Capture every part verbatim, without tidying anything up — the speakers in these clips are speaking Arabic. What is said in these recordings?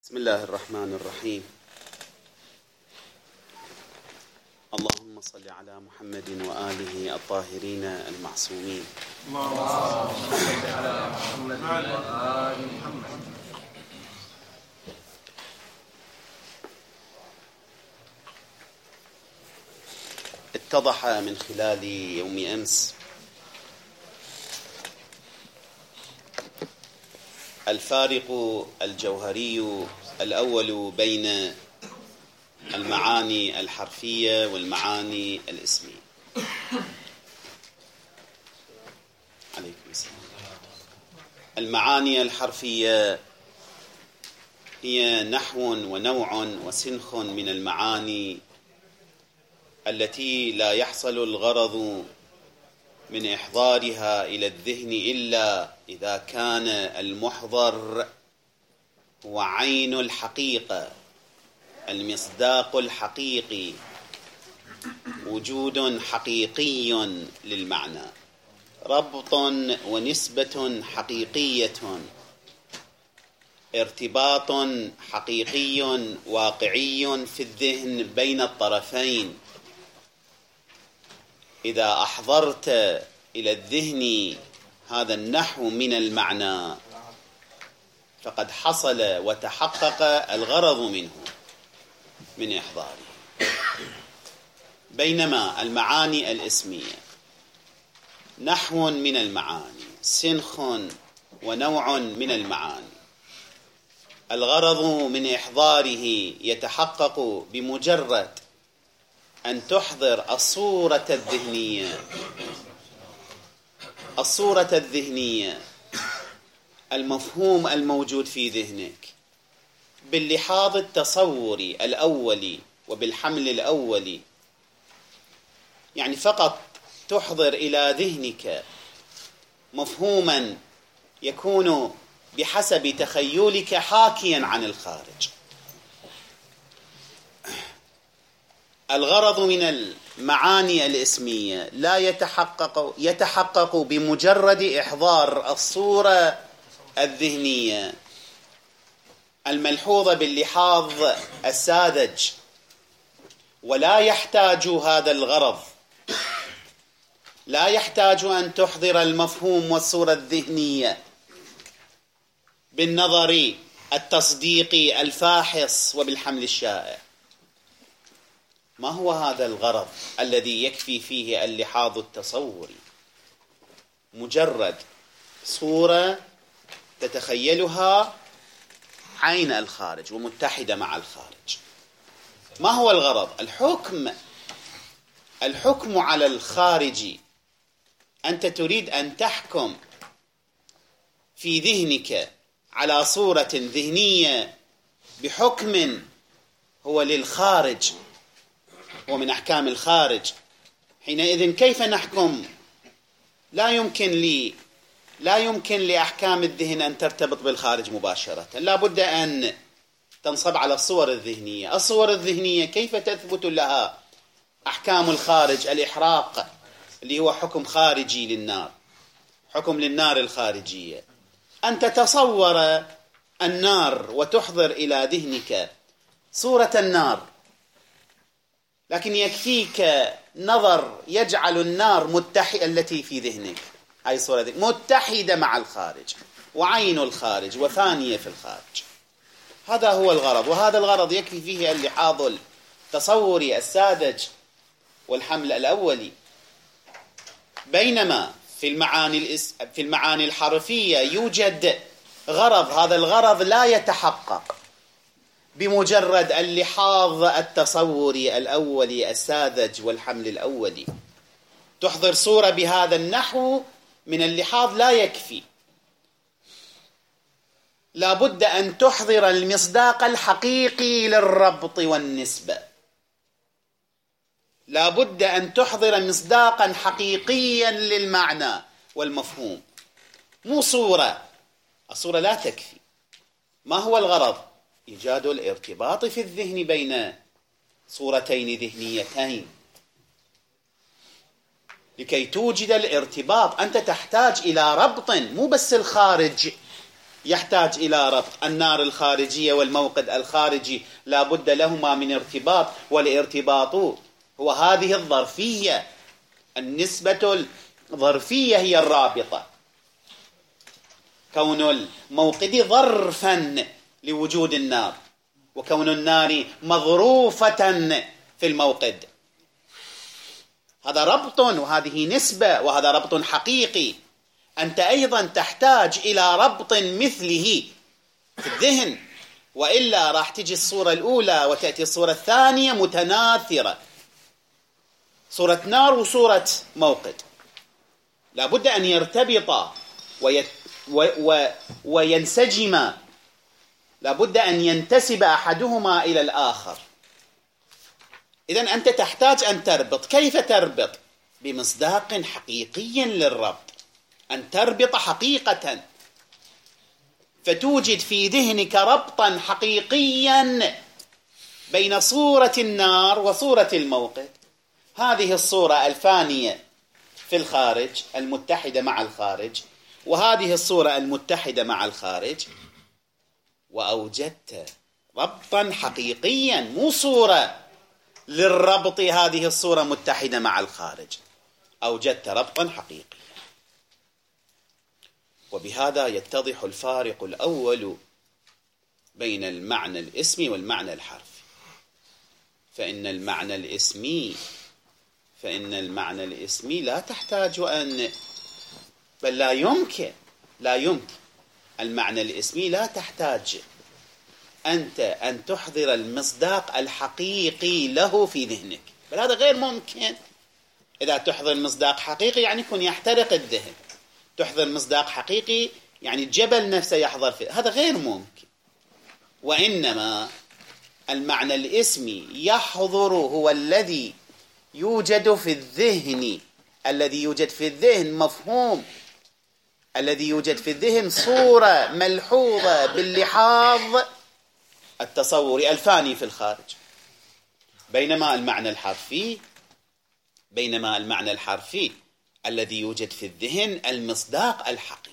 بسم الله الرحمن الرحيم. اللهم صل على محمد وآله الطاهرين المعصومين. اللهم صل على محمد وآل محمد. اتضح من خلال يوم أمس الفارق الجوهري الأول بين المعاني الحرفية والمعاني الاسمية. عليكم السلام. المعاني الحرفية هي نحو ونوع وسنخ من المعاني التي لا يحصل الغرض من إحضارها إلى الذهن إلا إذا كان المحضر هو عين الحقيقة، المصداق الحقيقي، وجود حقيقي للمعنى، ربط ونسبة حقيقية، ارتباط حقيقي واقعي في الذهن بين الطرفين. إذا أحضرت إلى الذهن هذا النحو من المعنى فقد حصل وتحقق الغرض منه من إحضاره. بينما المعاني الاسمية نحو من المعاني، سنخ ونوع من المعاني، الغرض من إحضاره يتحقق بمجرد أن تحضر الصورة الذهنية الصورة الذهنية المفهوم الموجود في ذهنك باللحاظ التصوري الأولي وبالحمل الأولي. يعني فقط تحضر إلى ذهنك مفهوما يكون بحسب تخيلك حاكيا عن الخارج. الغرض من المعاني الاسمية لا يتحقق يتحقق بمجرد إحضار الصورة الذهنية الملحوظة باللحاظ الساذج، ولا يحتاج هذا الغرض لا يحتاج أن تحضر المفهوم والصورة الذهنية بالنظر التصديقي الفاحص وبالحمل الشائع. ما هو هذا الغرض الذي يكفي فيه اللحاظ التصوري؟ مجرد صورة تتخيلها عين الخارج ومتحدة مع الخارج. ما هو الغرض؟ الحكم الحكم على الخارج. أنت تريد أن تحكم في ذهنك على صورة ذهنية بحكم هو للخارج ومن أحكام الخارج. حينئذ كيف نحكم؟ لا يمكن لي لا يمكن لأحكام الذهن أن ترتبط بالخارج مباشرة، لا بد أن تنصب على الصور الذهنية. الصور الذهنية كيف تثبت لها أحكام الخارج؟ الإحراق اللي هو حكم خارجي للنار، حكم للنار الخارجية. أن تتصور النار وتحضر إلى ذهنك صورة النار، لكن يكفيك نظر يجعل النار متحدة التي في ذهنك، هاي الصورة ذي متحدة مع الخارج وعين الخارج وثانية في الخارج. هذا هو الغرض، وهذا الغرض يكفي فيه اللحاظ التصوري الساذج والحمل الأولي. بينما في المعاني الإس... في المعاني الحرفية يوجد غرض، هذا الغرض لا يتحقق بمجرد اللحاظ التصوري الأولي الساذج والحمل الأولي. تحضر صورة بهذا النحو من اللحاظ لا يكفي، لا بد أن تحضر المصداق الحقيقي للربط والنسبة، لا بد أن تحضر مصداقا حقيقيا للمعنى والمفهوم، مو صورة. الصورة لا تكفي. ما هو الغرض؟ إيجاد الارتباط في الذهن بين صورتين ذهنيتين. لكي توجد الارتباط أنت تحتاج إلى ربط، مو بس الخارج يحتاج إلى ربط. النار الخارجية والموقد الخارجي لا بد لهما من ارتباط، والارتباط هو هذه الظرفية. النسبة الظرفية هي الرابطة، كون الموقد ظرفا لوجود النار، وكون النار مظروفة في الموقد. هذا ربط، وهذه نسبة، وهذا ربط حقيقي. أنت أيضا تحتاج إلى ربط مثله في الذهن، وإلا راح تجي الصورة الأولى وتأتي الصورة الثانية متناثرة، صورة نار وصورة موقد. لابد أن يرتبطا ويت و و وينسجما، لابد أن ينتسب أحدهما إلى الآخر. إذن أنت تحتاج أن تربط. كيف تربط؟ بمصداق حقيقي للربط، أن تربط حقيقة، فتوجد في ذهنك ربطا حقيقيا بين صورة النار وصورة الموقد. هذه الصورة الفانية في الخارج المتحدة مع الخارج، وهذه الصورة المتحدة مع الخارج، وأوجدت ربطا حقيقيا، مو صورة للربط هذه الصورة متحدة مع الخارج، أوجدت ربطا حقيقيا. وبهذا يتضح الفارق الأول بين المعنى الاسمي والمعنى الحرفي. فإن المعنى الاسمي فإن المعنى الاسمي لا تحتاج أن، بل لا يمكن لا يمكن المعنى الاسمي لا تحتاج أنت أن تحضر المصداق الحقيقي له في ذهنك، بل هذا غير ممكن. إذا تحضر مصداق حقيقي يعني يكون يحترق الذهن، تحضر مصداق حقيقي يعني الجبل نفسه يحضر فيه، هذا غير ممكن. وإنما المعنى الاسمي يحضر هو الذي يوجد في الذهن، الذي يوجد في الذهن مفهوم، الذي يوجد في الذهن صورة ملحوظة باللحاظ التصوري الفاني في الخارج. بينما المعنى الحرفي بينما المعنى الحرفي الذي يوجد في الذهن المصداق الحقيقي.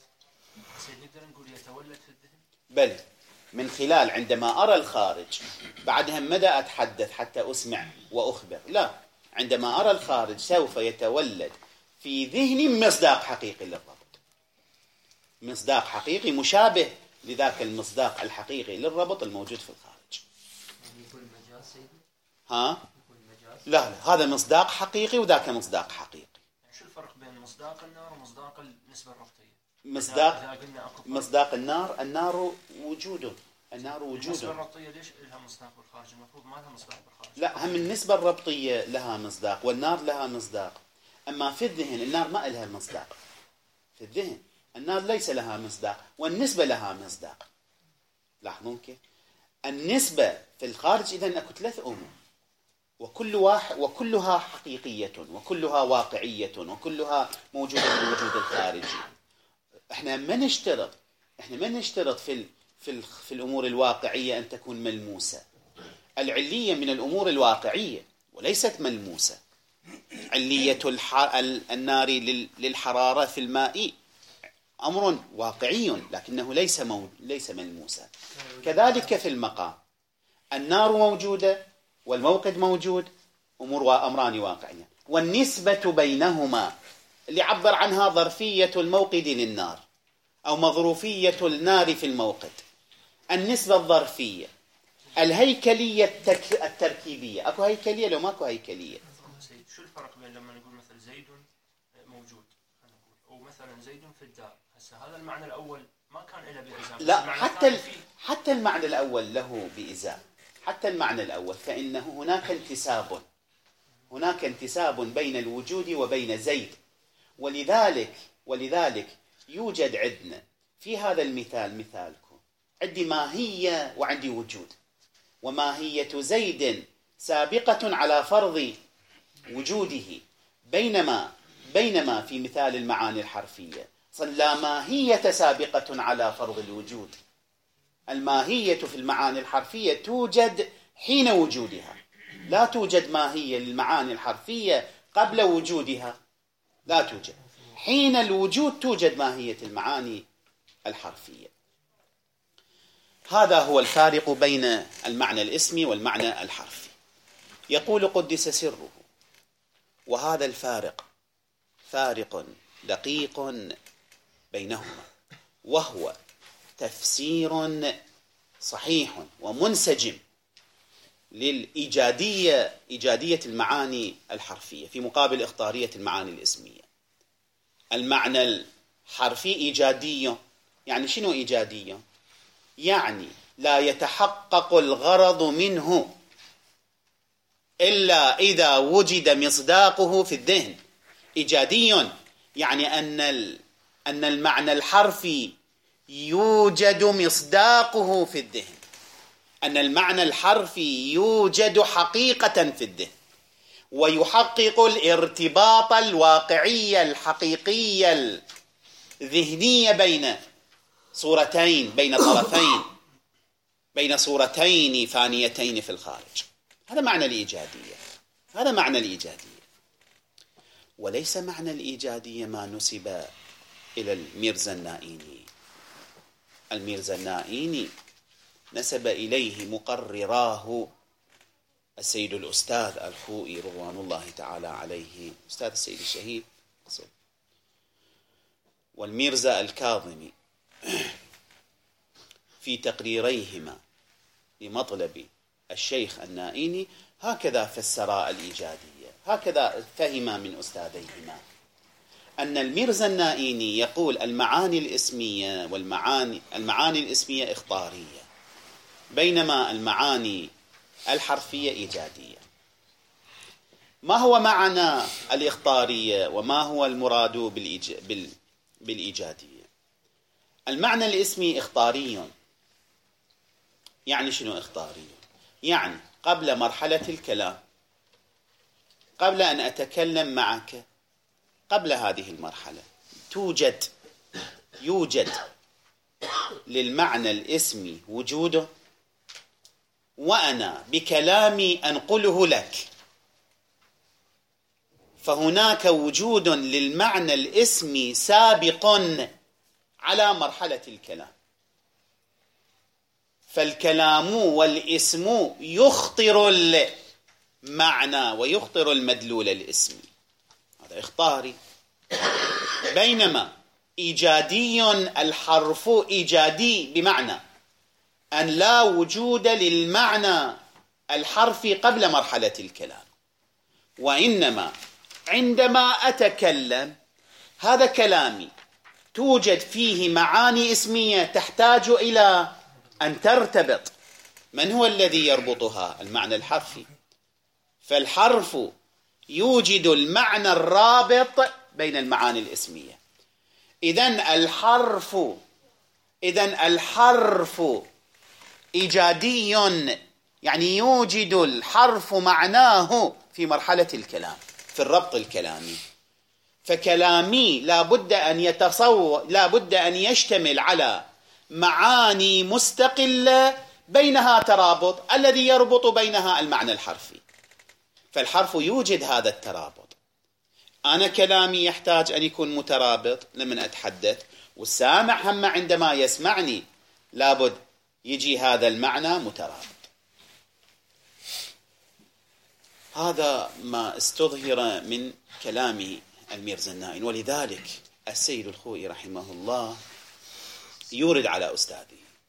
نقدر نقول يتولد في الذهن؟ بل من خلال عندما أرى الخارج، بعدها مدى أتحدث حتى أسمع وأخبر؟ لا، عندما أرى الخارج سوف يتولد في ذهني مصداق حقيقي للربط، مصداق حقيقي مشابه لذاك المصداق الحقيقي للربط الموجود في الخارج. يكون مجاز سيدي؟ ها؟ يكون مجاز؟ لا لا، هذا مصداق حقيقي وذاك مصداق حقيقي. يعني شو الفرق بين مصداق النار ومصداق النسبة الربطية؟ مصداق مصداق النار، النار وجوده، النار وجوده. النسبة الربطية ليش لها مصداق بالخارج؟ المفروض ما لها مصداق بالخارج. لا، هم النسبة الربطية لها مصداق والنار لها مصداق، أما في الذهن النار ما لها مصداق. في الذهن النار ليس لها مصداق والنسبة لها مصداق. لاحظون كيف؟ النسبة في الخارج إذن أكو ثلاث أمور، وكل واحد وكلها حقيقية وكلها واقعية وكلها موجودة في الوجود الخارجي. احنا ما نشترط احنا ما نشترط في ال... في ال... في الأمور الواقعية أن تكون ملموسة. العلية من الأمور الواقعية وليست ملموسة. علية الح... النار لل... للحرارة في الماء أمر واقعي لكنه ليس مو... ليس ملموسا. كذلك في المقام، النار موجودة والموقد موجود، أمور وأمران واقعية. والنسبة بينهما اللي عبر عنها ظرفية الموقد للنار أو مظروفية النار في الموقد، النسبة الظرفية الهيكلية التك... التركيبية. أكو هيكلية لو ماكو هيكلية؟ شو الفرق بين لما نقول مثل زيد موجود ومثلا زيد في الدار؟ هسه هذا المعنى الأول ما كان له بإزاء. لا، حتى ال... حتى المعنى الأول له بإزاء. حتى المعنى الأول فإنه هناك انتساب هناك انتساب بين الوجود وبين زيد. ولذلك ولذلك يوجد عندنا في هذا المثال، مثالكم عندي ماهية وعندي وجود، وماهية زيد سابقة على فرض وجوده، بينما بينما في مثال المعاني الحرفية لا ماهية سابقة على فرض الوجود. الماهية في المعاني الحرفية توجد حين وجودها، لا توجد ماهية للمعاني الحرفية قبل وجودها، لا توجد. حين الوجود توجد ماهية المعاني الحرفية. هذا هو الفارق بين المعنى الاسمي والمعنى الحرفي. يقول قدس سره: وهذا الفارق فارق دقيق بينهما، وهو تفسير صحيح ومنسجم للإيجادية إيجادية المعاني الحرفية في مقابل إخطارية المعاني الإسمية. المعنى الحرفي إيجادي، يعني شنو إيجادية؟ يعني لا يتحقق الغرض منه إلا إذا وجد مصداقه في الذهن. إيجادي يعني أن أن المعنى الحرفي يوجد مصداقه في الذهن، أن المعنى الحرفي يوجد حقيقة في الذهن، ويحقق الارتباط الواقعي الحقيقي الذهني بين صورتين، بين طرفين، بين صورتين فانيتين في الخارج. هذا معنى الإيجادية، هذا معنى الإيجادية. وليس معنى الإيجادية ما نسب إلى الميرزا النائيني. الميرزا النائيني نسب إليه مقرراه السيد الأستاذ الخوئي رضوان الله تعالى عليه، أستاذ السيد الشهيد، والميرزا الكاظمي في تقريريهما لمطلب الشيخ النائيني هكذا فسرا الإيجادية، هكذا فهم من أستاذيهما، أن الميرزا النائيني يقول المعاني الإسمية والمعاني المعاني الإسمية إخطارية، بينما المعاني الحرفية إيجادية. ما هو معنى الإخطارية وما هو المراد بالإيج... بال... بالإيجادية؟ المعنى الإسمي إخطاري. يعني شنو إخطاري؟ يعني قبل مرحلة الكلام، قبل أن أتكلم معك، قبل هذه المرحلة توجد يوجد للمعنى الاسمي وجوده، وأنا بكلامي أنقله لك، فهناك وجود للمعنى الاسمي سابق على مرحلة الكلام. فالكلام والاسم يخطر المعنى ويخطر المدلول الاسمي، هذا إخطاري. بينما إيجادي الحرف إيجادي بمعنى أن لا وجود للمعنى الحرفي قبل مرحلة الكلام، وإنما عندما أتكلم هذا كلامي توجد فيه معاني اسمية تحتاج إلى أن ترتبط. من هو الذي يربطها؟ المعنى الحرفي. فالحرف يوجد المعنى الرابط بين المعاني الاسمية. إذن الحرف إذن الحرف إيجادي، يعني يوجد الحرف معناه في مرحلة الكلام، في الربط الكلامي. فكلامي لا بد أن يتصور لا بد أن يشتمل على معاني مستقلة بينها ترابط الذي يربط بينها المعنى الحرفي. فالحرف يوجد هذا الترابط. أنا كلامي يحتاج أن يكون مترابط لمن أتحدث، والسامع هم عندما يسمعني لابد يجي هذا المعنى مترابط. هذا ما استظهر من كلامه الميرزا النائين. ولذلك السيد الخوئي رحمه الله يورد على أستاذه.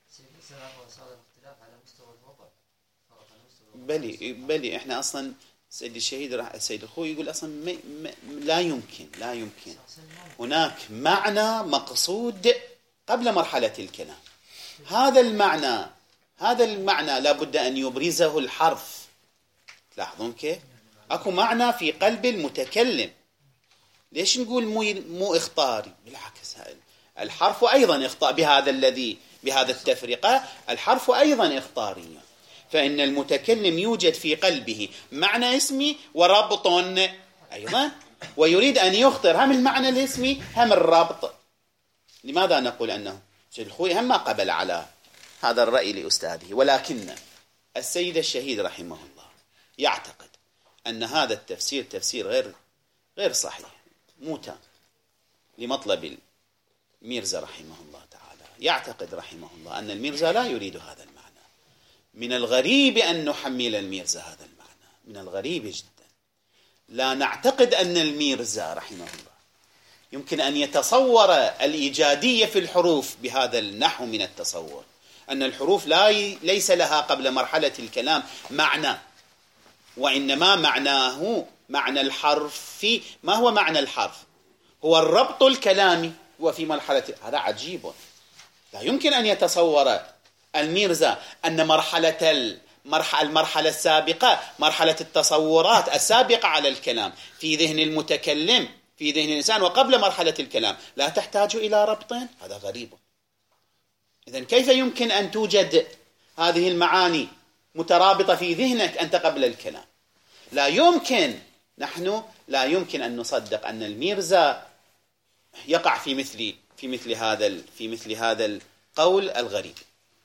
بلي بلي احنا اصلا السيد الشهيد السيد الخوئي يقول اصلا ما ما لا يمكن لا يمكن هناك معنى مقصود قبل مرحلة الكلام. هذا المعنى هذا المعنى لابد أن يبرزه الحرف. تلاحظون كيف اكو معنى في قلب المتكلم. ليش نقول مو مو اخطاري؟ بالعكس، الحرف ايضا اخطاء بهذا الذي بهذا التفرقة. الحرف ايضا اخطاري، فإن المتكلم يوجد في قلبه معنى اسمي وربط أيضا، ويريد أن يخطر هم المعنى الاسمي هم الربط. لماذا نقول أنه السيد الخوئي هم ما قبل على هذا الرأي لأستاذه، ولكن السيد الشهيد رحمه الله يعتقد أن هذا التفسير تفسير غير غير صحيح، مو تام لمطلب الميرزا رحمه الله تعالى. يعتقد رحمه الله أن الميرزا لا يريد هذا المعنى. من الغريب أن نحمل الميرزا هذا المعنى، من الغريب جدا. لا نعتقد أن الميرزا رحمه الله يمكن أن يتصور الإيجادية في الحروف بهذا النحو من التصور، أن الحروف لا ليس لها قبل مرحلة الكلام معنى، وإنما معناه معنى الحرف. ما هو معنى الحرف؟ هو الربط الكلامي، وفي مرحلة هذا عجيب. لا يمكن أن يتصور الميرزا أن مرحلة المرحلة السابقة، مرحلة التصورات السابقة على الكلام في ذهن المتكلم، في ذهن الإنسان وقبل مرحلة الكلام، لا تحتاج إلى ربط. هذا غريب. إذن كيف يمكن أن توجد هذه المعاني مترابطة في ذهنك أنت قبل الكلام؟ لا يمكن. نحن لا يمكن أن نصدق أن الميرزا يقع في مثل في مثل هذا في مثل هذا القول الغريب.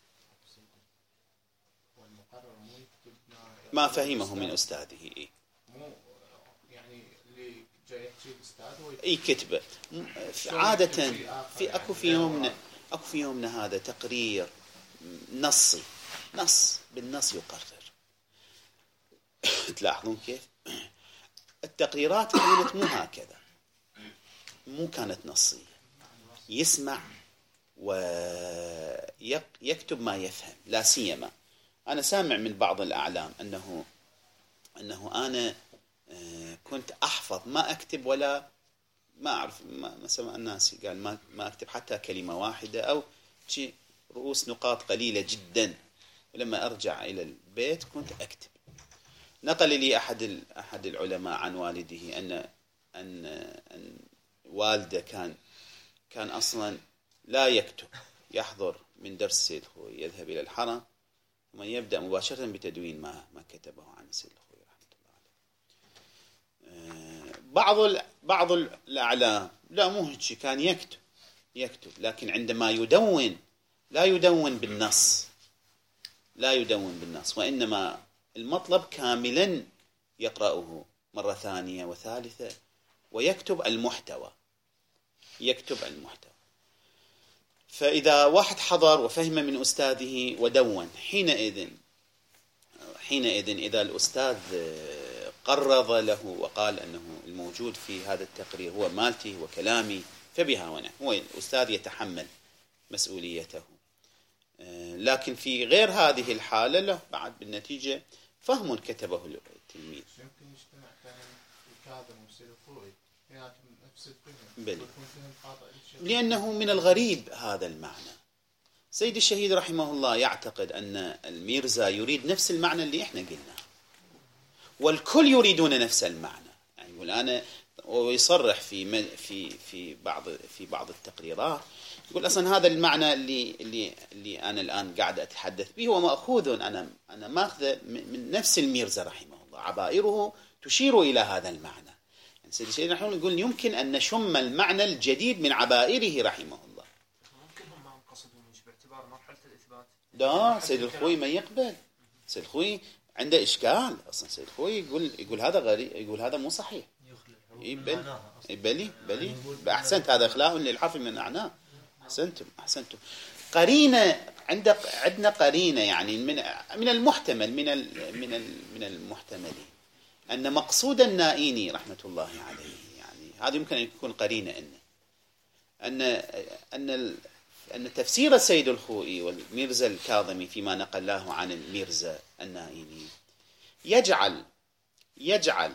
ما فهمه من أستاذه. إيه؟ يعني اللي جاي يحكي الأستاذ أي كتبه عادة في أكو في يومنا أكو في يومنا هذا تقرير نصي، نص بالنص يقرر. تلاحظون كيف التقريرات كانت مو هكذا، مو كانت نصية. يسمع ويكتب ما يفهم. لا سيما أنا سامع من بعض الأعلام أنه أنه أنا كنت أحفظ ما أكتب ولا ما أعرف ما سمع الناس قال ما ما أكتب حتى كلمة واحدة أو شيء، رؤوس نقاط قليلة جدا، ولما أرجع إلى البيت كنت أكتب. نقل لي أحد أحد العلماء عن والده أن أن أن والده كان كان أصلا لا يكتب، يحضر من درس سيد خوي، يذهب إلى الحرم ثم يبدأ مباشرة بتدوين ما ما كتبه عن سيد خوي رحمة الله عليه. بعض بعض الأعلام لا مو هيك، كان يكتب يكتب لكن عندما يدون لا يدون بالنص، لا يدون بالنص، وإنما المطلب كاملا يقرأه مرة ثانية وثالثة ويكتب المحتوى، يكتب المحتوى. فإذا واحد حضر وفهم من أستاذه ودون، حينئذ حينئذ إذا الأستاذ قرض له وقال أنه الموجود في هذا التقرير هو مالتي وكلامي فبها ونعم، هو الأستاذ يتحمل مسؤوليته. لكن في غير هذه الحالة له بعد بالنتيجة فهم كتبه التلميذ. يمكن يجتمع كان الكاظم وسيد الخوئي نفس الفهم، بل لأنه من الغريب هذا المعنى. سيد الشهيد رحمه الله يعتقد أن الميرزا يريد نفس المعنى اللي إحنا قلنا، والكل يريدون نفس المعنى. يعني يقول أنا، ويصرح في في في بعض في بعض التقريرات يقول أصلا هذا المعنى اللي اللي اللي أنا الآن قاعد أتحدث به هو مأخوذ، أنا أنا ماخذه من نفس الميرزا رحمه الله، عبائره تشير إلى هذا المعنى. يعني سيد الشهيد رحمه الله يقول يمكن أن نشم المعنى الجديد من عبائره رحمه الله. ممكن هم ما قصدوا مش باعتبار مرحلة الإثبات. لا سيد الخوي ما يقبل، سيد الخوي عنده إشكال أصلا. سيد الخوي يقول يقول هذا غريب، يقول هذا مو صحيح. يبل بلي بلي أحسنت، هذا إخلاء للحرف من معناه. أحسنتم أحسنتم. قرينة عندك، عندنا قرينة يعني من من المحتمل من من من المحتمل أن مقصود النائيني رحمة الله عليه، يعني هذا يمكن أن يكون قرينة أن أن أن أن تفسير السيد الخوئي والميرزا الكاظمي فيما نقله عن الميرزا النائيني يجعل يجعل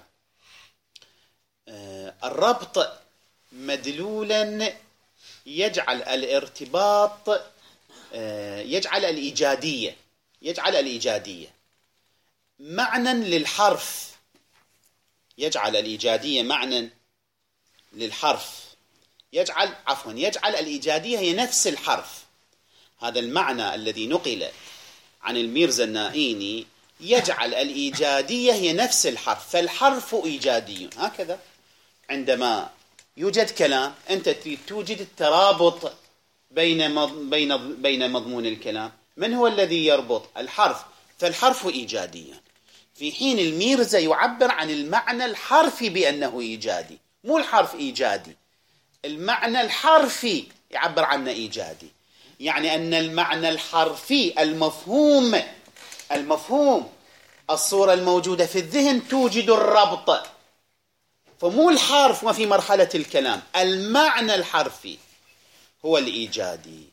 الربط مدلولا، يجعل الارتباط، يجعل الإيجادية يجعل الإيجادية معنى للحرف، يجعل الإيجادية معنى للحرف، يجعل عفوا يجعل الإيجادية هي نفس الحرف. هذا المعنى الذي نقل عن الميرزا النائيني يجعل الإيجادية هي نفس الحرف، فالحرف إيجادي. هكذا عندما يوجد كلام أنت تريد توجد الترابط بين بين بين مضمون الكلام، من هو الذي يربط؟ الحرف، فالحرف إيجادي. في حين الميرزا يعبر عن المعنى الحرفي بأنه إيجادي، مو الحرف إيجادي، المعنى الحرفي يعبر عنه إيجادي. يعني أن المعنى الحرفي المفهوم المفهوم الصورة الموجودة في الذهن توجد الربط، فمو الحرف ما في مرحلة الكلام، المعنى الحرفي هو الإيجادي.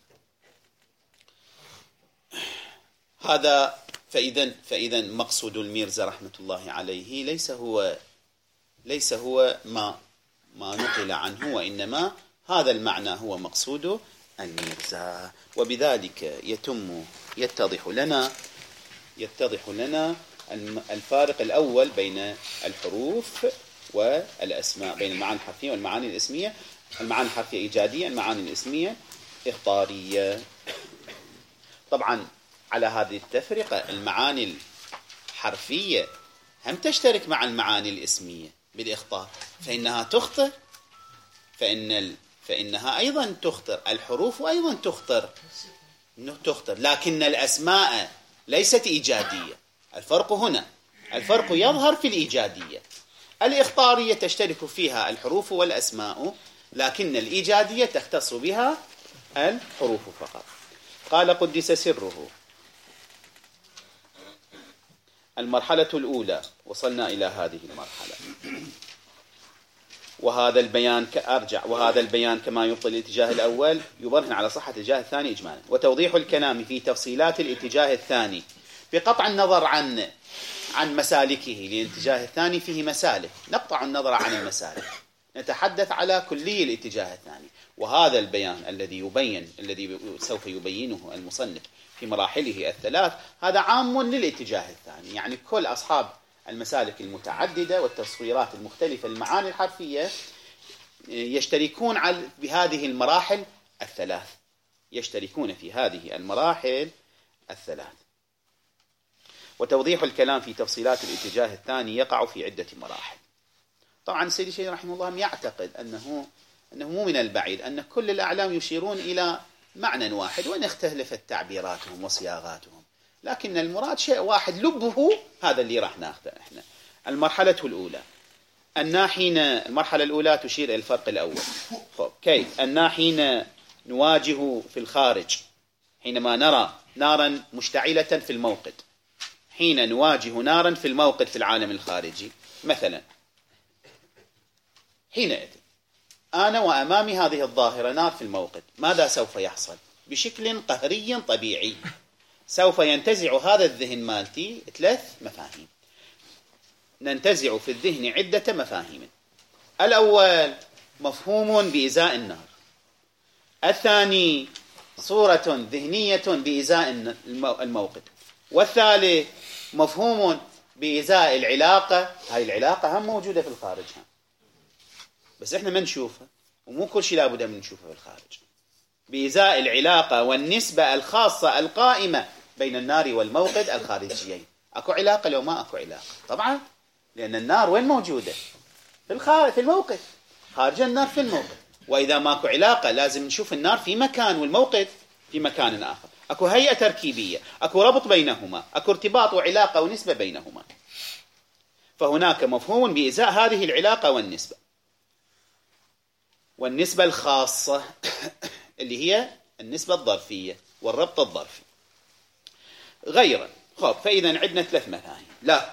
هذا فإذا فإذا مقصود الميرزا رحمة الله عليه ليس هو ليس هو ما ما نقل عنه، وإنما هذا المعنى هو مقصود الميرزا. وبذلك يتم يتضح لنا يتضح لنا الفارق الأول بين الحروف والأسماء، بين المعاني الحرفية والمعاني الاسمية. المعاني الحرفية إيجادية، المعاني الاسمية إخبارية. طبعا على هذه التفرقة المعاني الحرفية هم تشترك مع المعاني الاسمية بالإخبار، فإنها تخطر فإن ال... فإنها أيضا تخطر، الحروف أيضا تخطر تخطر لكن الأسماء ليست إيجادية. الفرق هنا، الفرق يظهر في الإيجادية. الإخبارية تشترك فيها الحروف والأسماء، لكن الإيجادية تختص بها الحروف فقط. قال قدس سره: المرحلة الأولى، وصلنا إلى هذه المرحلة، وهذا البيان أرجع وهذا البيان كما يبطل الاتجاه الأول يبرهن على صحة الاتجاه الثاني إجمالا. وتوضيح الكلام في تفصيلات الاتجاه الثاني بقطع النظر عن عن مسالكه، لأن الاتجاه الثاني فيه مسالك، نقطع النظر عن المسالك، نتحدث على كلي الاتجاه الثاني. وهذا البيان الذي يبين الذي سوف يبينه المصنف في مراحله الثلاث هذا عام للاتجاه الثاني، يعني كل أصحاب المسالك المتعددة والتصويرات المختلفة المعاني الحرفية يشتركون على بهذه المراحل الثلاث، يشتركون في هذه المراحل الثلاث. وتوضيح الكلام في تفصيلات الاتجاه الثاني يقع في عدة مراحل. طبعا السيد الشيخ رحمه الله يعتقد أنه أنه مو من البعيد أن كل الأعلام يشيرون إلى معنى واحد، وإن اختلفت تعبيراتهم وصياغاتهم، لكن المراد شيء واحد لبه هذا اللي راح ناخذه احنا. المرحلة الأولى أن حين المرحلة الأولى تشير إلى الفرق الأول. خب كيف؟ أن حين نواجه في الخارج، حينما نرى نارا مشتعلة في الموقد، حين نواجه نارا في الموقد في العالم الخارجي مثلا، حينئذ أنا وأمامي هذه الظاهرة نار في الموقد، ماذا سوف يحصل؟ بشكل قهري طبيعي سوف ينتزع هذا الذهن مالتي ثلاث مفاهيم، ننتزع في الذهن عدة مفاهيم. الأول مفهوم بإزاء النار، الثاني صورة ذهنية بإزاء الموقد، والثالث مفهوم بإزاء العلاقة. هاي العلاقة هم موجودة في الخارج هم. بس احنا ما نشوفها، ومو كل شيء لابد من نشوفه في الخارج. بإزاء العلاقة والنسبة الخاصة القائمة بين النار والموقد الخارجيين. أكو علاقة لو ما أكو علاقة؟ طبعا، لأن النار وين موجودة؟ في الخارج في الموقد، خارج النار في الموقد. وإذا ما أكو علاقة لازم نشوف النار في مكان والموقد في مكان آخر. أكو هيئة تركيبية، أكو ربط بينهما، أكو ارتباط وعلاقة ونسبة بينهما. فهناك مفهوم بإزاء هذه العلاقة والنسبة والنسبة الخاصة اللي هي النسبة الظرفية والربط الظرفي. غيرا خب فإذا عندنا ثلاث مفاهيم، لا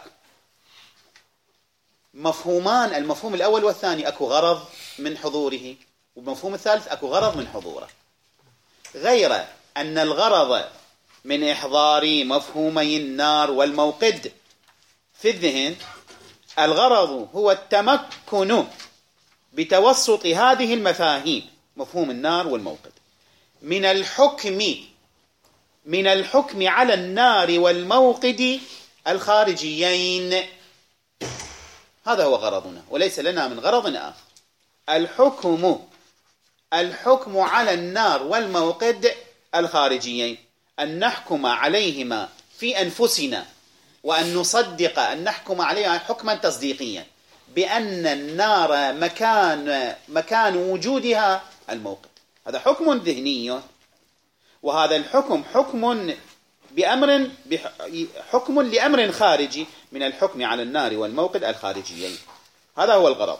مفهومان، المفهوم الأول والثاني أكو غرض من حضوره، والمفهوم الثالث أكو غرض من حضوره. غير أن الغرض من إحضار مفهومي النار والموقد في الذهن، الغرض هو التمكن بتوسط هذه المفاهيم، مفهوم النار والموقد، من الحكم من الحكم على النار والموقد الخارجيين. هذا هو غرضنا، وليس لنا من غرض آخر. الحكم الحكم على النار والموقد الخارجيين، أن نحكم عليهما في أنفسنا، وأن نصدق أن نحكم عليها حكما تصديقيا بأن النار مكان مكان وجودها الموقد. هذا حكم ذهني، وهذا الحكم حكم بأمر حكم لأمر خارجي من الحكم على النار والموقد الخارجيين. هذا هو الغرض،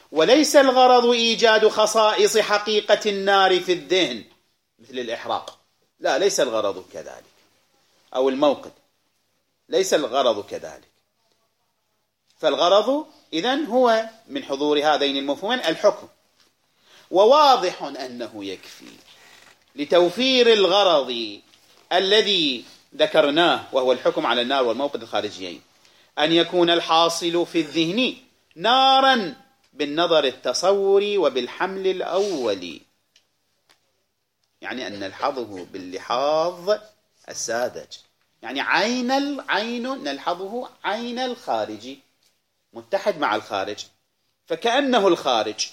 وليس الغرض إيجاد خصائص حقيقة النار في الذهن مثل الإحراق. لا، ليس الغرض كذلك، أو الموقد ليس الغرض كذلك. فالغرض إذن هو من حضور هذين المفهومين الحكم. وواضح أنه يكفي لتوفير الغرض الذي ذكرناه وهو الحكم على النار والموقد الخارجيين أن يكون الحاصل في الذهن نارا بالنظر التصوري وبالحمل الأولي، يعني أن نلحظه باللحاظ الساذج، يعني عين العين نلحظه عين الخارج متحد مع الخارج، فكأنه الخارج،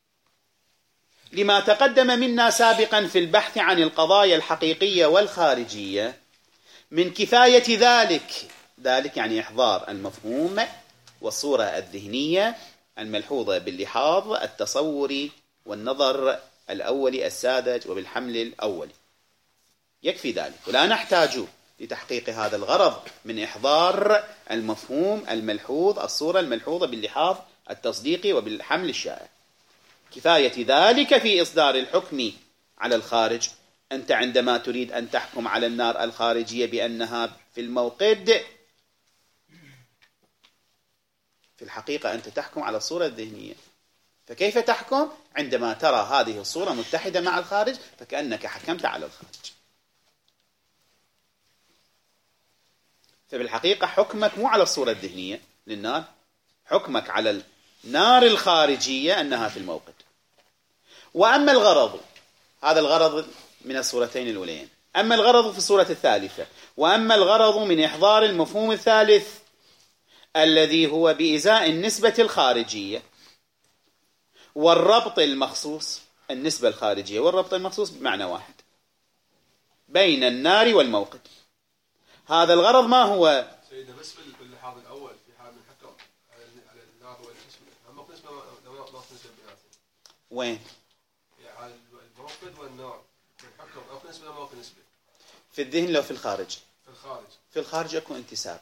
لما تقدم منا سابقا في البحث عن القضايا الحقيقية والخارجية من كفاية ذلك، ذلك يعني إحضار المفهوم والصورة الذهنية الملحوظة باللحاظ التصوري والنظر الأولي الساذج وبالحمل الأولي، يكفي ذلك، ولا نحتاج لتحقيق هذا الغرض من إحضار المفهوم الملحوظ الصورة الملحوظة باللحاظ التصديقي وبالحمل الشائع. كفاية ذلك في إصدار الحكم على الخارج. أنت عندما تريد أن تحكم على النار الخارجية بأنها في الموقد، في الحقيقة أنت تحكم على الصورة الذهنية. فكيف تحكم؟ عندما ترى هذه الصورة متحدة مع الخارج فكأنك حكمت على الخارج. فبالحقيقة حكمك مو على الصورة الذهنية للنار، حكمك على النار الخارجية أنها في الموقد. وأما الغرض، هذا الغرض من الصورتين الأولين. أما الغرض في الصورة الثالثة، وأما الغرض من إحضار المفهوم الثالث الذي هو بإزاء النسبة الخارجية والربط المخصوص، النسبة الخارجية والربط المخصوص بمعنى واحد بين النار والموقد. هذا الغرض ما هو؟ سيدنا بس باللحاظ الأول في حال الحكم على النار والنسبة، الموقد نسبة ما نسبة بيناتهم. وين؟ يعني الموقد والنار والحكم أو نسبة ما نسبة. في الذهن لو في الخارج؟ في الخارج. في الخارج أكو انتساب،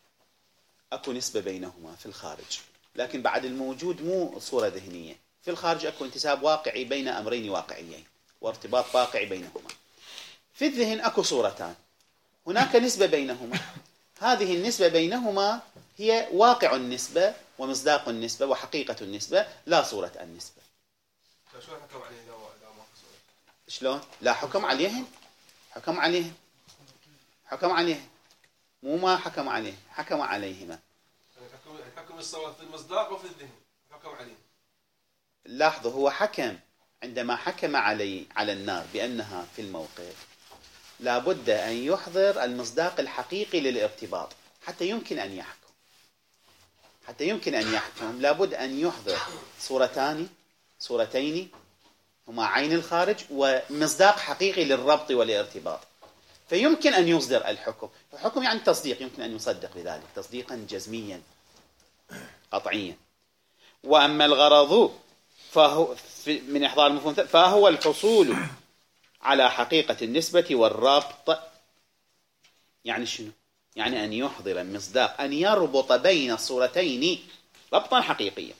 أكو نسبة بينهما في الخارج، لكن بعد الموجود مو صورة ذهنية. في الخارج أكو انتساب واقعي بين أمرين واقعيين وارتباط واقعي بينهما. في الذهن أكو صورتان، هناك نسبة بينهما، هذه النسبة بينهما هي واقع النسبة ومصداق النسبة وحقيقة النسبة، لا صورة النسبة. شلون حكم عليه لا ما شلون؟ لا حكم عليهن، حكم عليهن، حكم عليهن، مو ما حكم عليه، حكم عليهما. الحكم الصواب في المصداق وفي الذهن، حكم عليه. لاحظوا، هو حكم عندما حكم علي على النار بأنها في الموقد، لابد أن يحضر المصداق الحقيقي للارتباط حتى يمكن أن يحكم. حتى يمكن أن يحكم لابد أن يحضر صورتان صورتين هما عين الخارج ومصداق حقيقي للربط والارتباط، فيمكن أن يصدر الحكم. الحكم يعني تصديق، يمكن أن يصدق بذلك تصديقا جزميا قطعيا. وأما الغرض فهو من إحضار المفهوم فهو الحصول على حقيقة النسبة والربط. يعني شنو؟ يعني أن يحضر المصداق، أن يربط بين الصورتين ربطا حقيقيا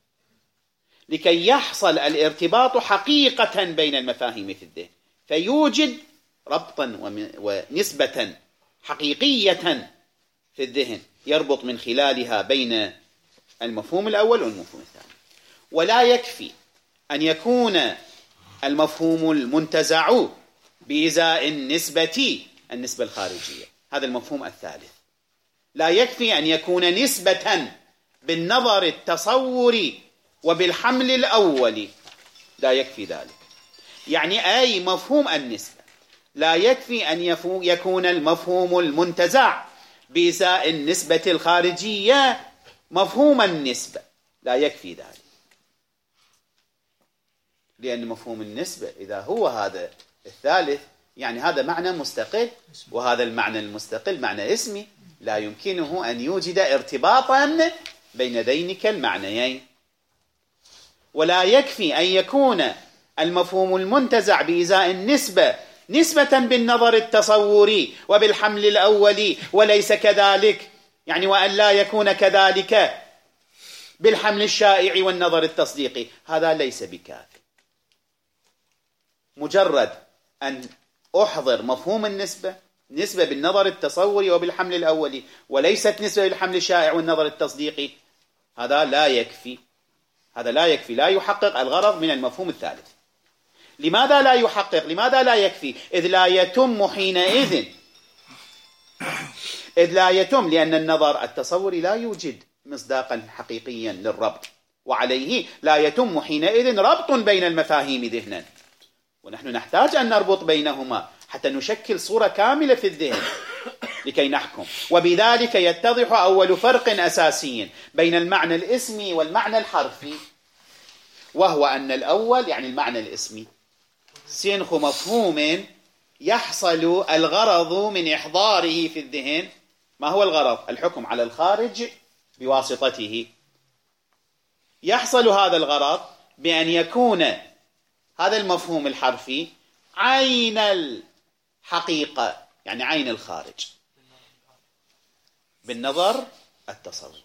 لكي يحصل الارتباط حقيقة بين المفاهيم في الذهن، فيوجد ربطا ونسبة حقيقية في الذهن يربط من خلالها بين المفهوم الأول والمفهوم الثاني. ولا يكفي أن يكون المفهوم المنتزع بإزاء النسبة النسبة الخارجية، هذا المفهوم الثالث. لا يكفي أن يكون نسبة بالنظر التصوري وبالحمل الأولي، لا يكفي ذلك. يعني أي مفهوم النسبة لا يكفي أن يكون المفهوم المنتزع بإزاء النسبة الخارجية مفهوم النسبة، لا يكفي ذلك، لأن مفهوم النسبة إذا هو هذا الثالث يعني هذا معنى مستقل، وهذا المعنى المستقل معنى اسمي، لا يمكنه أن يوجد ارتباطا بين ذينك المعنيين. ولا يكفي أن يكون المفهوم المنتزع بإزاء النسبة نسبة بالنظر التصوري وبالحمل الأولي وليس كذلك، يعني وأن لا يكون كذلك بالحمل الشائع والنظر التصديقي، هذا ليس بكافي. مجرد أن أحضر مفهوم النسبة، نسبة بالنظر التصوري وبالحمل الأولي، وليست نسبة بالحمل الشائع والنظر التصديقي، هذا لا يكفي. هذا لا يكفي، لا يحقق الغرض من المفهوم الثالث. لماذا لا يحقق؟ لماذا لا يكفي؟ إذ لا يتم حينئذ إذ لا يتم لأن النظر التصوري لا يوجد مصداقا حقيقيا للربط، وعليه لا يتم حينئذ ربط بين المفاهيم ذهنا، ونحن نحتاج أن نربط بينهما حتى نشكل صورة كاملة في الذهن لكي نحكم. وبذلك يتضح أول فرق أساسي بين المعنى الاسمي والمعنى الحرفي، وهو أن الأول يعني المعنى الاسمي سينخ مفهوم يحصل الغرض من إحضاره في الذهن. ما هو الغرض؟ الحكم على الخارج بواسطته. يحصل هذا الغرض بأن يكون هذا المفهوم الحرفي عين الحقيقة، يعني عين الخارج بالنظر التصوري.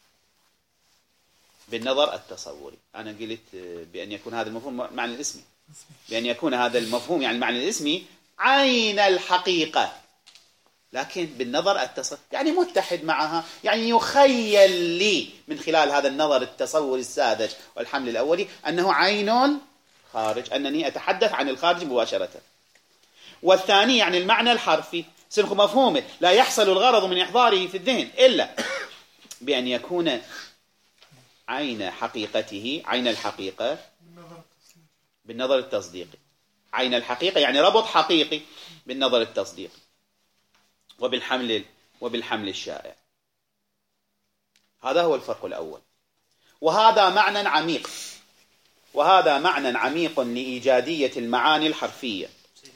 بالنظر التصوري أنا قلت بأن يكون هذا المفهوم معنى الاسمي، بأن يكون هذا المفهوم يعني المعنى الاسمي عين الحقيقة، لكن بالنظر التصوري يعني متحد معها، يعني يخيل لي من خلال هذا النظر التصوري الساذج والحمل الأولي أنه عين الخارج، أنني أتحدث عن الخارج مباشرة. والثاني يعني المعنى الحرفي سنخ مفهومه لا يحصل الغرض من إحضاره في الذهن إلا بأن يكون عين حقيقته، عين الحقيقة بالنظر التصديقي. عين الحقيقة يعني ربط حقيقي بالنظر التصديقي وبالحمل وبالحمل الشائع. هذا هو الفرق الأول، وهذا معنى عميق، وهذا معنى عميق لإيجادية المعاني الحرفية.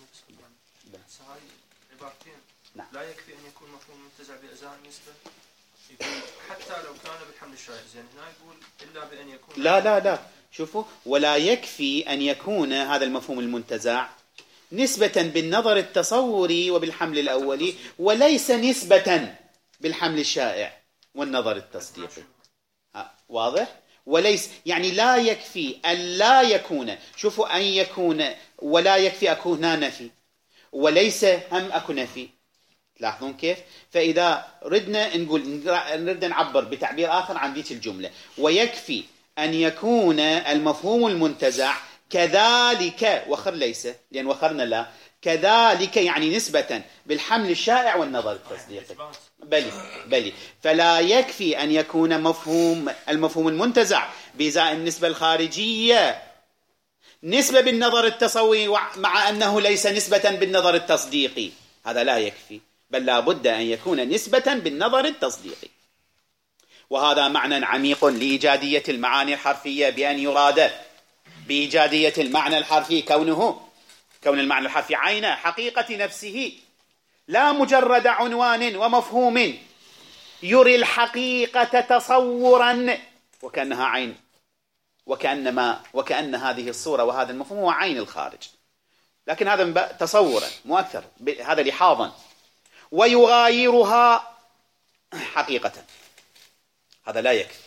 نعم. لا يكفي أن يكون مفهوم منتزع بأجزاء النسبة، يقول حتى لو كان بالحمل الشائع، زين هنا يقول إلا بأن يكون لا لا لا شوفوا، ولا يكفي أن يكون هذا المفهوم المنتزع نسبة بالنظر التصوري وبالحمل الأولي، وليس نسبة بالحمل الشائع والنظر التصديقي. واضح؟ وليس يعني لا يكفي أن لا يكون، شوفوا، أن يكون ولا يكفي أكون نفي، وليس هم أكون نفي. تلاحظون كيف؟ فإذا ردنا نقول نريد نعبر بتعبير آخر عن ذيك الجملة، ويكفي أن يكون المفهوم المنتزع كذلك وخر ليس، لأن وخرنا لا، كذلك يعني نسبة بالحمل الشائع والنظر التصديقي. بلي بلي فلا يكفي أن يكون مفهوم المفهوم المنتزع بإزاء النسبة الخارجية نسبة بالنظر التصوري مع أنه ليس نسبة بالنظر التصديقي، هذا لا يكفي، بل لا بد أن يكون نسبة بالنظر التصديقي. وهذا معنى عميق لإيجادية المعاني الحرفية، بأن يراد بإيجادية المعنى الحرفي كونه كون المعنى الحرفي عين حقيقة نفسه، لا مجرد عنوان ومفهوم يري الحقيقة تصورا وكأنها عين، وكأنما وكأن هذه الصورة وهذا المفهوم هو عين الخارج، لكن هذا تصورا مؤثر، هذا لحاظا، ويغايرها حقيقة، هذا لا يكفي.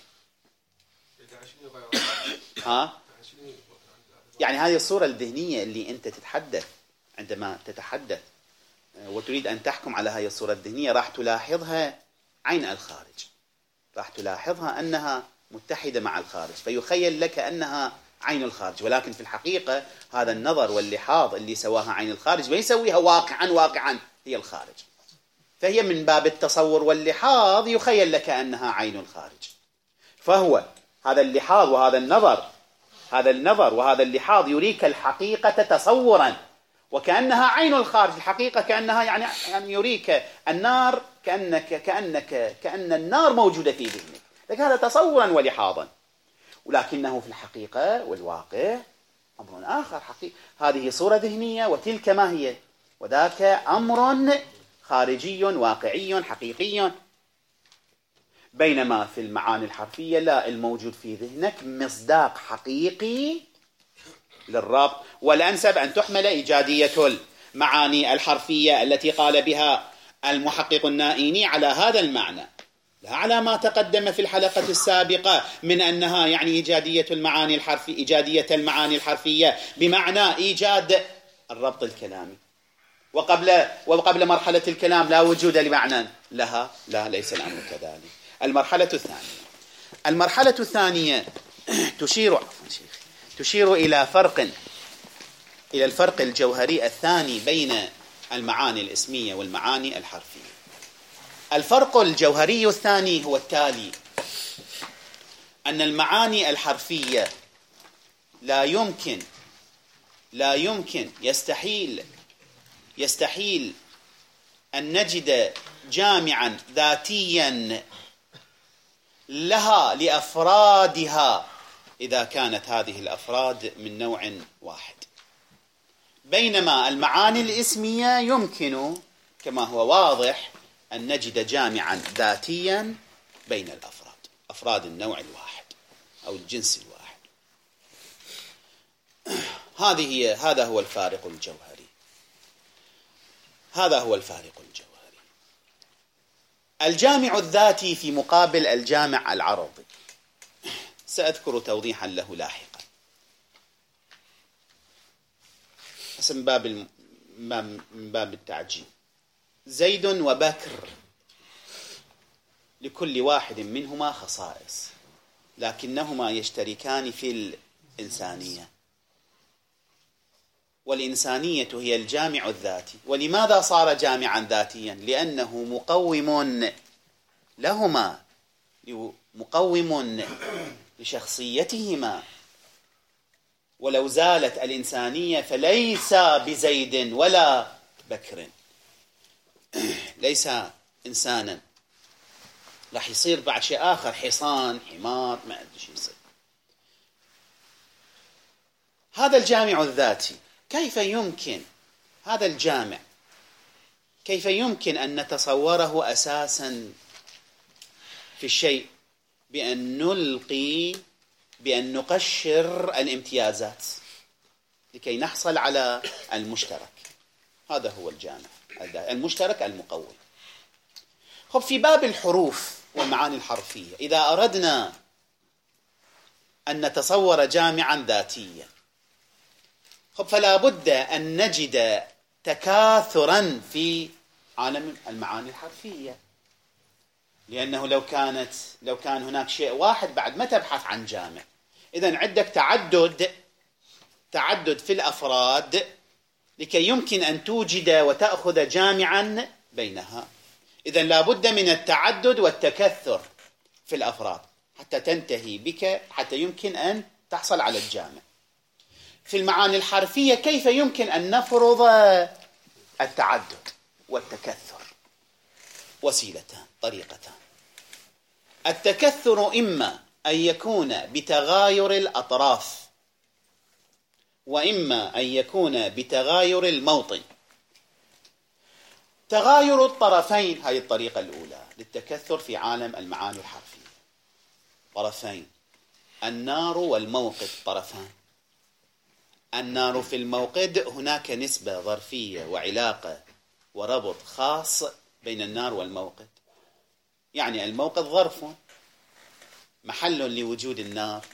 ها؟ يعني هذه الصورة الذهنية اللي أنت تتحدث عندما تتحدث وتريد أن تحكم على هذه الصورة الذهنية، راح تلاحظها عين الخارج، راح تلاحظها أنها متحدة مع الخارج، فيخيل لك أنها عين الخارج، ولكن في الحقيقة هذا النظر واللحاظ اللي سواها عين الخارج ما يسويها واقعا واقعا هي الخارج، فهي من باب التصور واللحاظ يخيل لك أنها عين الخارج. فهو هذا اللحاظ وهذا النظر، هذا النظر وهذا اللحاظ يريك الحقيقة تصورا وكأنها عين الخارج، الحقيقة كأنها يعني يعني يريك النار، كأنك كأنك كأن النار موجودة في ذهنك، لكن هذا تصورا ولحاظا، ولكنه في الحقيقة والواقع أمر آخر حقيقي. هذه صورة ذهنية وتلك ما هي، وذاك أمر خارجي واقعي حقيقي. بينما في المعاني الحرفية لا، الموجود في ذهنك مصداق حقيقي للربط، والأنسب أن تحمل إيجادية المعاني الحرفية التي قال بها المحقق النائيني على هذا المعنى، لا على ما تقدم في الحلقة السابقة من أنها يعني إيجادية المعاني الحرفية، إيجادية المعاني الحرفية بمعنى إيجاد الربط الكلامي، وقبل وقبل مرحلة الكلام لا وجود لمعنى لها، لا ليس الأمر كذلك. المرحلة الثانية المرحلة الثانية تشير تشير إلى فرق إلى الفرق الجوهري الثاني بين المعاني الاسمية والمعاني الحرفية. الفرق الجوهري الثاني هو التالي: أن المعاني الحرفية لا يمكن لا يمكن يستحيل يستحيل أن نجد جامعا ذاتيا لها لأفرادها إذا كانت هذه الأفراد من نوع واحد، بينما المعاني الاسمية يمكن كما هو واضح أن نجد جامعا ذاتيا بين الأفراد، أفراد النوع الواحد أو الجنس الواحد. هذه هي هذا هو الفارق الجوهري هذا هو الفارق الجوهري الجامع الذاتي في مقابل الجامع العرضي. سأذكر توضيحا له لاحقا من باب الم... من باب التعجيب. زيد وبكر لكل واحد منهما خصائص، لكنهما يشتركان في الإنسانية، والإنسانية هي الجامع الذاتي. ولماذا صار جامعا ذاتيا؟ لأنه مقوم لهما، مقوم لشخصيتهما. ولو زالت الإنسانية فليس بزيد ولا بكر، ليس إنسانا، راح يصير بعد شيء آخر، حصان، حمار، ما أدري شو يصير. هذا الجامع الذاتي كيف يمكن هذا الجامع كيف يمكن أن نتصوره أساسا في الشيء بأن نلقي بأن نقشر الامتيازات لكي نحصل على المشترك؟ هذا هو الجامع المشترك المقوم. خب في باب الحروف والمعاني الحرفية، إذا أردنا أن نتصور جامعا ذاتيا، خب فلا بد أن نجد تكاثرا في عالم المعاني الحرفية، لأنه لو كانت لو كان هناك شيء واحد بعد ما تبحث عن جامع. إذن عندك تعدد تعدد في الأفراد لكي يمكن أن توجد وتأخذ جامعا بينها. إذن لا بد من التعدد والتكثر في الأفراد حتى تنتهي بك حتى يمكن أن تحصل على الجامع. في المعاني الحرفية كيف يمكن أن نفرض التعدد والتكثر؟ وسيلتان، طريقتان. التكثر إما أن يكون بتغاير الأطراف، وإما أن يكون بتغاير الموطن. تغاير الطرفين، هذه الطريقة الأولى للتكثر في عالم المعاني الحرفية. طرفين، النار والموقد، طرفان. النار في الموقد هناك نسبة ظرفية وعلاقة وربط خاص بين النار والموقد، يعني الموقد ظرف محل لوجود النار.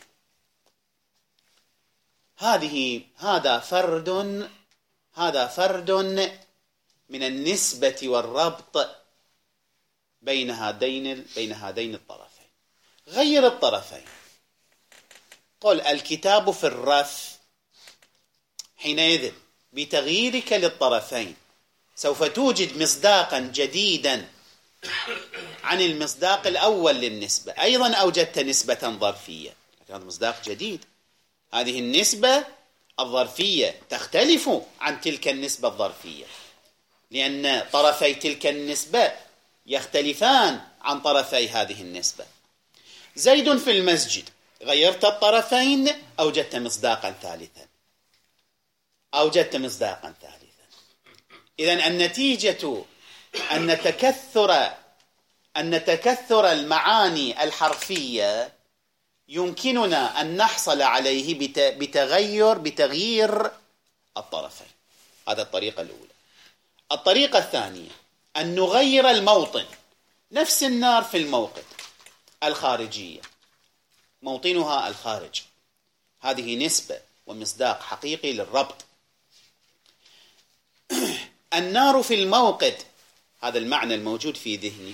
هذه هذا فرد هذا فرد من النسبة والربط بين هذين بين هذين الطرفين. غير الطرفين، قل الكتاب في الرف، حينئذ بتغييرك للطرفين سوف توجد مصداقا جديدا عن المصداق الأول للنسبة. أيضا أوجدت نسبة ظرفية، لكن هذا مصداق جديد. هذه النسبة الظرفية تختلف عن تلك النسبة الظرفية، لأن طرفي تلك النسبة يختلفان عن طرفي هذه النسبة. زيد في المسجد، غيرت الطرفين أوجدت مصداقا ثالثا أوجدت مصداقا ثالثا. إذن النتيجة أن تكثر أن تكثر المعاني الحرفية يمكننا أن نحصل عليه بتغير بتغيير الطرفين. هذا الطريقة الأولى. الطريقة الثانية أن نغير الموطن. نفس النار في الموقد الخارجية، موطنها الخارج، هذه نسبة ومصداق حقيقي للربط. النار في الموقد، هذا المعنى الموجود في ذهني،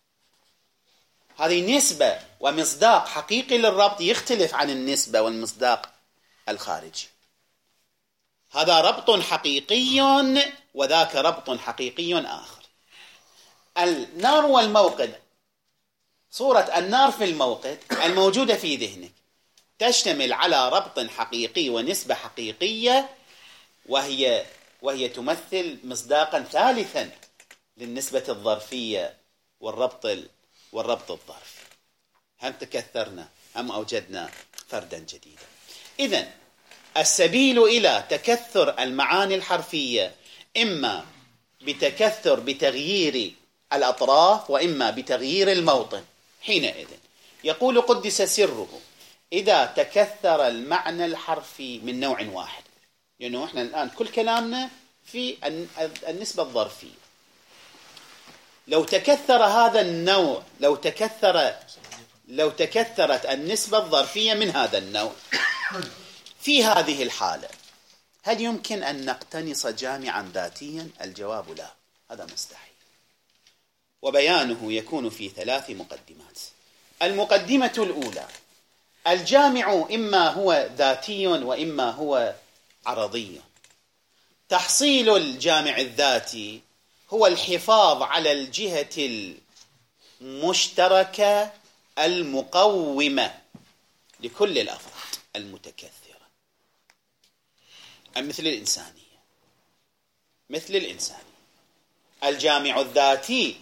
هذه نسبة ومصداق حقيقي للربط يختلف عن النسبة والمصداق الخارجي. هذا ربط حقيقي وذاك ربط حقيقي آخر. النار والموقد، صورة النار في الموقد الموجودة في ذهنك تشتمل على ربط حقيقي ونسبة حقيقية، وهي وهي تمثل مصداقا ثالثا للنسبة الظرفية والربط والربط الظرفي. هم تكثرنا هم أوجدنا فردا جديدا. إذن السبيل إلى تكثر المعاني الحرفية إما بتكثر بتغيير الأطراف وإما بتغيير الموطن. حينئذ يقول قدس سره إذا تكثر المعنى الحرفي من نوع واحد، لأنه يعني إحنا الآن كل كلامنا في النسبة الظرفية، لو تكثر هذا النوع لو تكثر لو تكثرت النسبة الظرفية من هذا النوع، في هذه الحالة هل يمكن أن نقتنص جامعا ذاتيا؟ الجواب لا، هذا مستحيل. وبيانه يكون في ثلاث مقدمات. المقدمة الأولى: الجامع إما هو ذاتي وإما هو عرضي. تحصيل الجامع الذاتي هو الحفاظ على الجهة المشتركة المقومة لكل الأفراد المتكثرة، مثل الإنسانية مثل الإنسانية الجامع الذاتي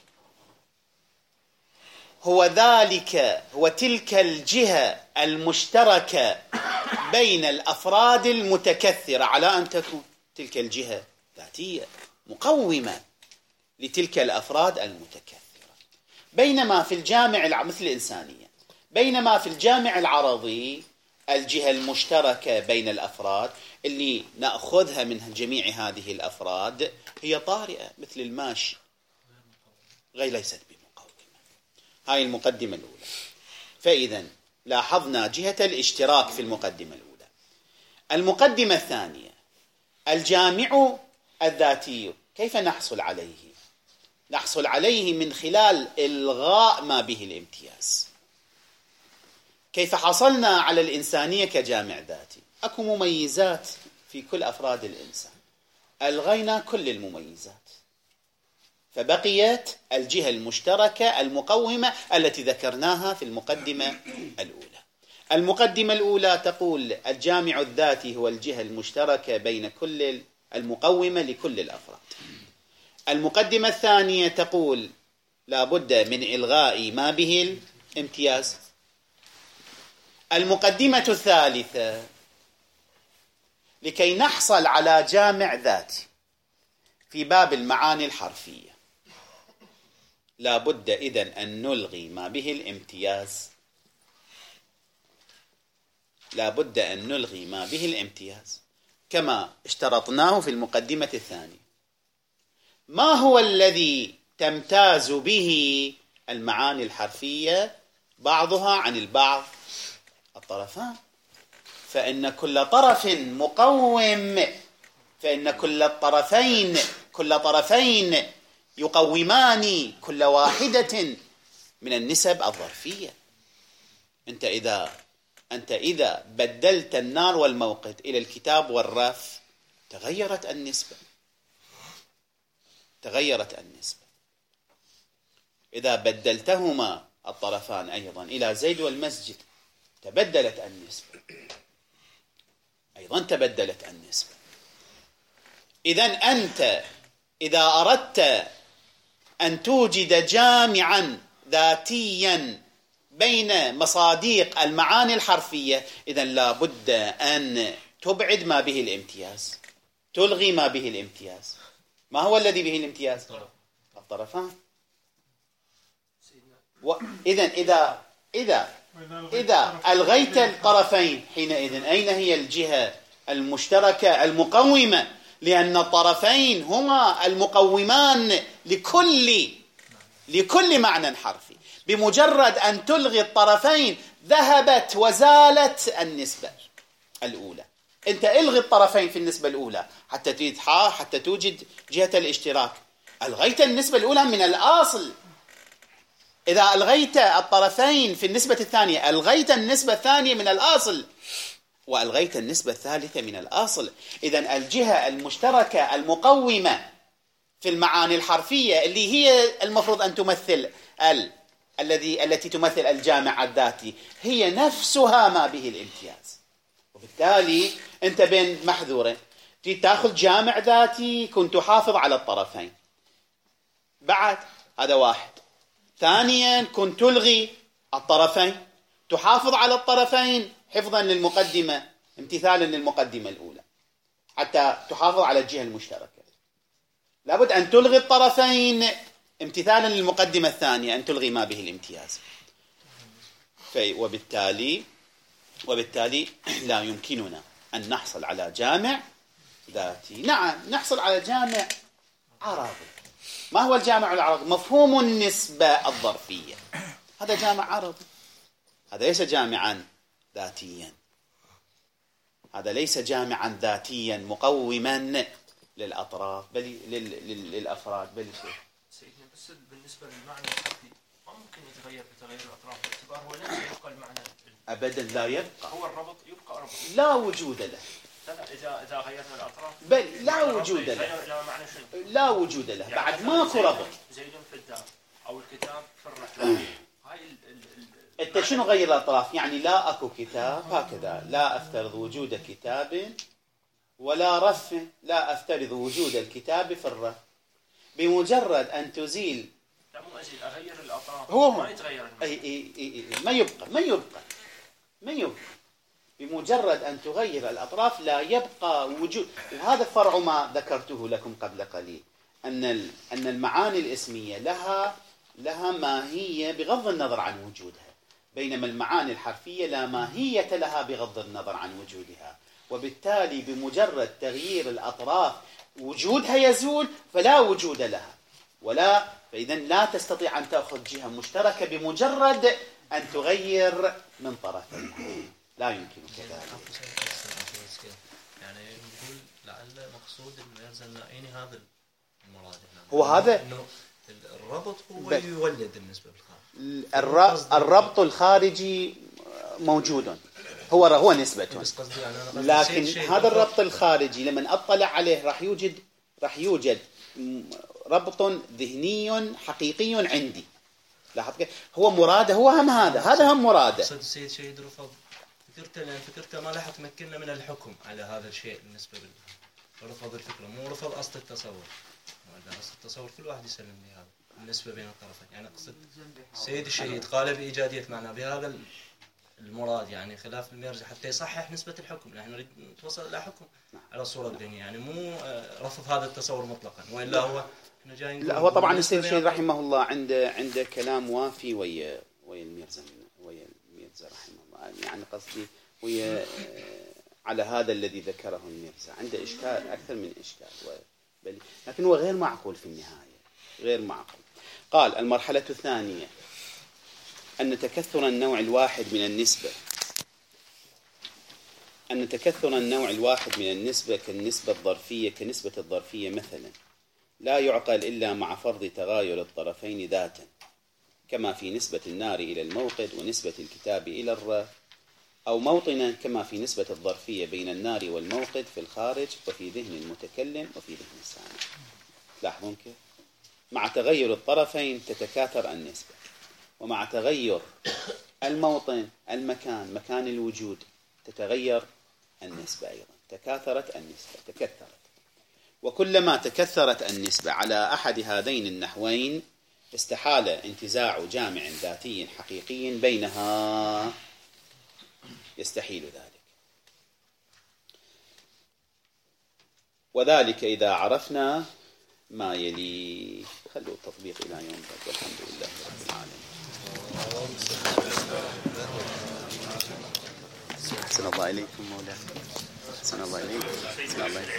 هو ذلك هو تلك الجهة المشتركة بين الأفراد المتكثرة، على أن تكون تلك الجهة ذاتية مقومة لتلك الأفراد المتكثرة. بينما في الجامع مثل الإنسانية بينما في الجامع العرضي الجهة المشتركة بين الأفراد اللي نأخذها من جميع هذه الأفراد هي طارئة مثل الماشي، غير ليست بمقومة. هاي المقدمة الأولى. فإذا لاحظنا جهة الاشتراك في المقدمة الأولى. المقدمة الثانية: الجامع الذاتي كيف نحصل عليه؟ نحصل عليه من خلال إلغاء ما به الامتياز. كيف حصلنا على الإنسانية كجامع ذاتي؟ أكو مميزات في كل أفراد الإنسان، ألغينا كل المميزات، فبقيت الجهة المشتركة المقومة التي ذكرناها في المقدمة الأولى. المقدمة الأولى تقول الجامع الذاتي هو الجهة المشتركة بين كل المقومة لكل الأفراد. المقدمة الثانية تقول لا بد من إلغاء ما به الامتياز. المقدمة الثالثة: لكي نحصل على جامع ذاتي في باب المعاني الحرفية لا بد إذن أن نلغي ما به الامتياز لا بد أن نلغي ما به الامتياز كما اشترطناه في المقدمة الثانية. ما هو الذي تمتاز به المعاني الحرفية بعضها عن البعض؟ الطرفان. فإن كل طرف مقوم فإن كل الطرفين كل طرفين يقومان كل واحدة من النسب الظرفية. أنت إذا أنت إذا بدلت النار والموقد إلى الكتاب والرف تغيرت النسبة تغيرت النسبة. إذا بدلتهما الطرفان أيضا إلى زيد والمسجد تبدلت النسبة أيضا تبدلت النسبة. إذن أنت إذا أردت أن توجد جامعا ذاتيا بين مصاديق المعاني الحرفية إذن لا بد أن تبعد ما به الامتياز، تلغي ما به الامتياز. ما هو الذي به الامتياز؟ الطرفان. إذن إذا إذا إذا ألغيت الطرفين حينئذ أين هي الجهة المشتركة المقومة؟ لأن الطرفين هما المقومان لكل لكل معنى حرفي. بمجرد أن تلغي الطرفين ذهبت وزالت النسبة الأولى. أنت إلغي الطرفين في النسبة الأولى حتى تريد حا حتى توجد جهة الاشتراك. ألغيت النسبة الأولى من الأصل. إذا ألغيت الطرفين في النسبة الثانية ألغيت النسبة الثانية من الأصل، وألغيت النسبة الثالثة من الأصل. إذن الجهة المشتركة المقومة في المعاني الحرفية اللي هي المفروض أن تمثل ال الذي التي تمثل الجامع الذاتي هي نفسها ما به الامتياز. وبالتالي أنت بين محذورين، تأخذ جامع ذاتي كنت تحافظ على الطرفين، بعد هذا واحد. ثانيا كنت تلغي الطرفين، تحافظ على الطرفين حفظا للمقدمة، امتثالا للمقدمة الأولى، حتى تحافظ على الجهة المشتركة. لابد أن تلغي الطرفين امتثالا للمقدمة الثانية، أن تلغي ما به الامتياز. وبالتالي وبالتالي لا يمكننا أن نحصل على جامع ذاتي. نعم نحصل على جامع عرضي. ما هو الجامع العرضي؟ مفهوم النسبة الظرفية، هذا جامع عرضي، هذا ليس جامعا ذاتيا، هذا ليس جامعا ذاتيا مقوما للأطراف بل للأفراد بل شيء. سيدنا بس بالنسبة للمعنى الحرفي ما ممكن يتغير بتغير الأطراف باعتبار هو نفسه يبقى المعنى. أبدا لا يبقى، هو الربط يبقى ربط لا وجود له. لا إذا إذا غيرنا الأطراف بل لا وجود له، لا وجود له، بعد ماكو ربط. زيد في الدار أو الكتاب في الرحلة. هاي أنت شنو غير الأطراف؟ يعني لا أكو كتاب هكذا، لا أفترض وجود كتاب ولا رف، لا أفترض وجود الكتاب في الرف. بمجرد أن تزيل، لا مو أزيل، أغير الأطراف هو ما يتغير أي أي أي ما يبقى ما يبقى ما يبقى بمجرد أن تغير الأطراف لا يبقى وجود. وهذا فرع ما ذكرته لكم قبل قليل، أن أن المعاني الاسمية لها لها ماهية بغض النظر عن وجودها، بينما المعاني الحرفية لا ماهية لها بغض النظر عن وجودها. وبالتالي بمجرد تغيير الأطراف وجودها يزول، فلا وجود لها، ولا فإذا لا تستطيع أن تأخذ جهة مشتركة بمجرد أن تغير من طرفين، لا يمكن كذلك. يعني نقول لعل مقصود الميرزا النائيني هذا المراد هو هذا إنه الربط هو يولد بالنسبة بالخارج. الربط الخارجي موجود، هو هو نسبة، لكن هذا الربط الخارجي لمن أطلع عليه راح يوجد راح يوجد ربط ذهني حقيقي عندي. لاحظ هو مراده، هو هم هذا هذا هم مراده. صد السيد شهيد رفض فكرته، لأن فكرته ما راح تمكننا من الحكم على هذا الشيء بالنسبة له، رفض الفكرة، مو رفض أصل التصور. ولا أصل التصور كل واحد يسلم لي هذا بالنسبة بين الطرفين. يعني قصد السيد الشهيد قال بإيجادية معنى بهذا المراد، يعني خلاف الميرزا حتى يصحح نسبة الحكم. نحن نريد نتوصل إلى حكم على الصورة الدينية، يعني مو رفض هذا التصور مطلقا، وإلا هو احنا جايين. لا هو طبعا السيد الشهيد رحمه الله عنده عنده كلام وافي ويا ويا الميرزا ويا الميرزا رحمه الله، يعني قصدي ويا على هذا الذي ذكره الميرزا عنده إشكال أكثر من إشكال، بل لكن هو غير معقول في النهاية، غير معقول. قال المرحلة الثانية أن تكثر النوع الواحد من النسبة أن تكثر النوع الواحد من النسبة كالنسبة الظرفية كنسبة الظرفية مثلا لا يعقل إلا مع فرض تغاير الطرفين ذاتا، كما في نسبة النار إلى الموقد ونسبة الكتاب إلى الراء، أو موطنا كما في نسبة الظرفية بين النار والموقد في الخارج وفي ذهن المتكلم وفي ذهن السامع. لاحظون كيف؟ مع تغير الطرفين تتكاثر النسبة، ومع تغير الموطن المكان مكان الوجود تتغير النسبة أيضا، تكاثرت النسبة تكثرت. وكلما تكثرت النسبة على أحد هذين النحوين استحال انتزاع جامع ذاتي حقيقي بينها، يستحيل ذلك. وذلك إذا عرفنا ما يلي. خلوا التطبيق إلى يوم ذاك، والحمد لله رب العالمين. أحسن الله إليكم مولانا، أحسن الله إليكم.